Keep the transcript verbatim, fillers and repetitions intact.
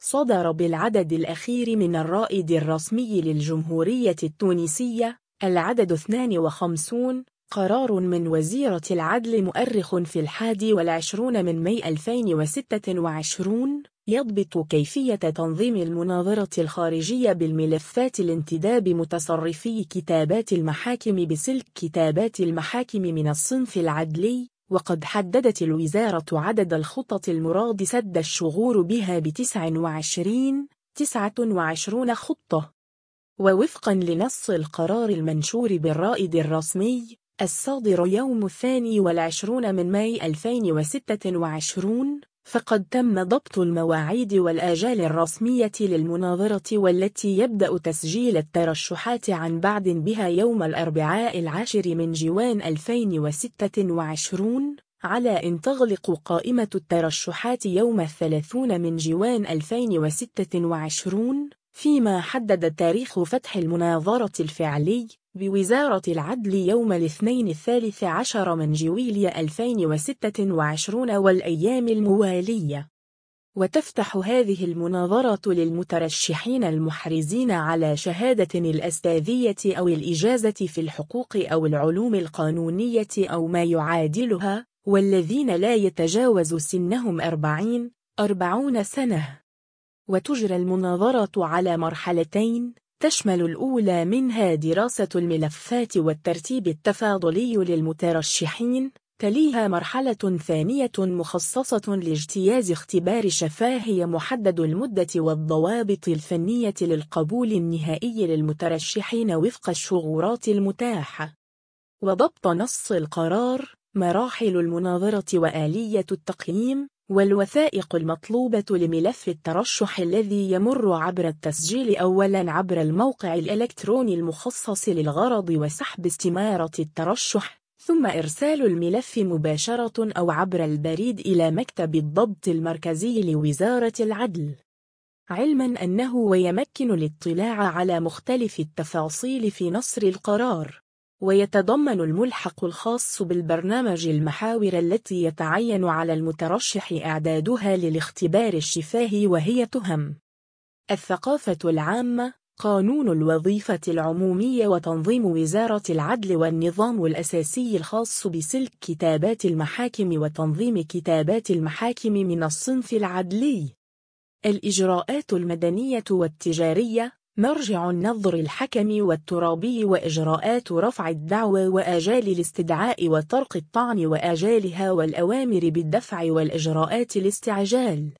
صدر بالعدد الأخير من الرائد الرسمي للجمهورية التونسية العدد اثنان وخمسين قرار من وزيرة العدل مؤرخ في الحادي والعشرون من ماي ألفين وستة وعشرين يضبط كيفية تنظيم المناظرة الخارجية بالملفات الانتداب متصرفي كتابات المحاكم بسلك كتابات المحاكم من الصنف العدلي. وقد حددت الوزارة عدد الخطط المراد سد الشغور بها بتسع وعشرين تسعة وعشرين خطة. ووفقا لنص القرار المنشور بالرائد الرسمي الصادر يوم الثاني والعشرون من ماي ألفين وستة وعشرين فقد تم ضبط المواعيد والآجال الرسمية للمناظرة، والتي يبدأ تسجيل الترشحات عن بعد بها يوم الأربعاء العاشر من جوان ألفين وستة وعشرين، على أن تغلق قائمة الترشحات يوم الثلاثين من جوان ألفين وستة وعشرين، فيما حدد تاريخ فتح المناظرة الفعلي بوزارة العدل يوم الاثنين الثالث عشر من جويلية ألفين وستة وعشرين والأيام الموالية. وتفتح هذه المناظرة للمترشحين المحرزين على شهادة الأستاذية أو الإجازة في الحقوق أو العلوم القانونية أو ما يعادلها، والذين لا يتجاوز سنهم أربعين أربعون سنة. وتجرى المناظرة على مرحلتين، تشمل الأولى منها دراسة الملفات والترتيب التفاضلي للمترشحين، تليها مرحلة ثانية مخصصة لاجتياز اختبار شفاهي محدد المدة والضوابط الفنية للقبول النهائي للمترشحين وفق الشغورات المتاحة. وضبط نص القرار مراحل المناظرة وآلية التقييم والوثائق المطلوبة لملف الترشح الذي يمر عبر التسجيل أولاً عبر الموقع الإلكتروني المخصص للغرض وسحب استمارة الترشح، ثم إرسال الملف مباشرة أو عبر البريد إلى مكتب الضبط المركزي لوزارة العدل، علماً أنه ويمكن الاطلاع على مختلف التفاصيل في نص القرار. ويتضمن الملحق الخاص بالبرنامج المحاور التي يتعين على المترشح إعدادها للاختبار الشفاهي، وهي تهم الثقافة العامة، قانون الوظيفة العمومية، وتنظيم وزارة العدل، والنظام الأساسي الخاص بسلك كتابات المحاكم وتنظيم كتابات المحاكم من الصنف العدلي. الإجراءات المدنية والتجارية، مرجع النظر الحكمي والترابي، وإجراءات رفع الدعوى وآجال الاستدعاء وطرق الطعن وآجالها، والأوامر بالدفع والإجراءات الاستعجال.